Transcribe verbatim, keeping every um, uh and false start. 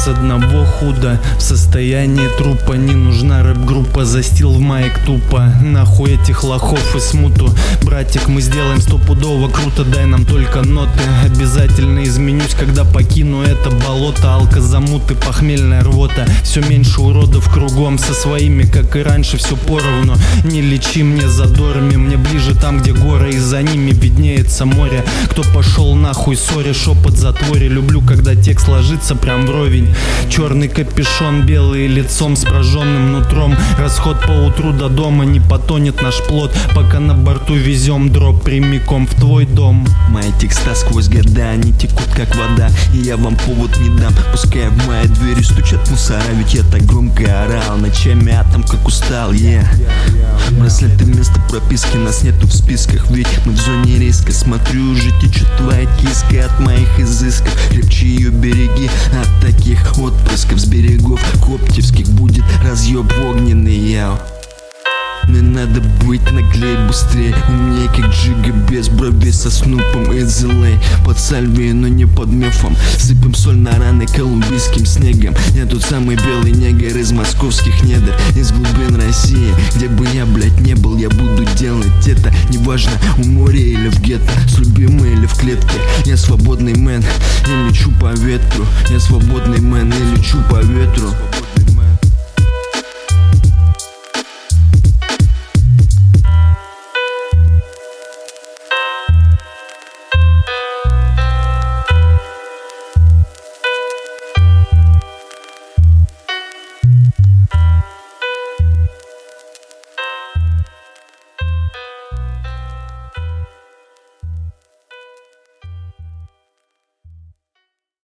с одного худа. В состоянии трупа не нужна рэп-группа. Застил в маек тупо. Нахуй этих лохов и смуту. Братик, мы сделаем стопудово круто. Дай нам только ноты. Обязательно изменюсь, когда покину это болото. Алкозамуты, похмельная рвота. Все меньше уродов кругом. Со своими, как и раньше, все поровну. Не лечи мне задорами. Мне ближе там, где горы, и за ними виднеется море. Кто пошел нахуй, ссоре, шепот в затворе. Люблю, когда текст ложится прям вровень. Черный капюшон, белый лицом с прожженным нутром. Расход по утру до дома, не потонет наш плод. Пока на борту везем дроп прямиком в твой дом. Мои текста сквозь года, они текут как вода, и я вам повод не дам. Пускай в мои двери стучат мусора, ведь я так громко орал ночами, а там как устал, yeah. Браслеты вместо прописки, нас нету в списках, ведь мы в зоне риска. Смотрю, уже течет твоя киска от моих изысков. Крепче ее береги от таких отпрысков. С берегов коптевских будет разъеб огненный, яу. Мне надо быть наглей, быстрее, умнее, как Джига, без брови, со Снупом из эл эй. Под Сальвией, но не под мефом. Сыпем соль на раны колумбийским снегом. Я тот самый белый негр из московских недр, из глубин России. Где бы я, блять, не был, я буду делать это. Неважно, у моря или в гетто, с любимой или в клетке. Я свободный мэн, я лечу по ветру. Я свободный мэн, я лечу по ветру.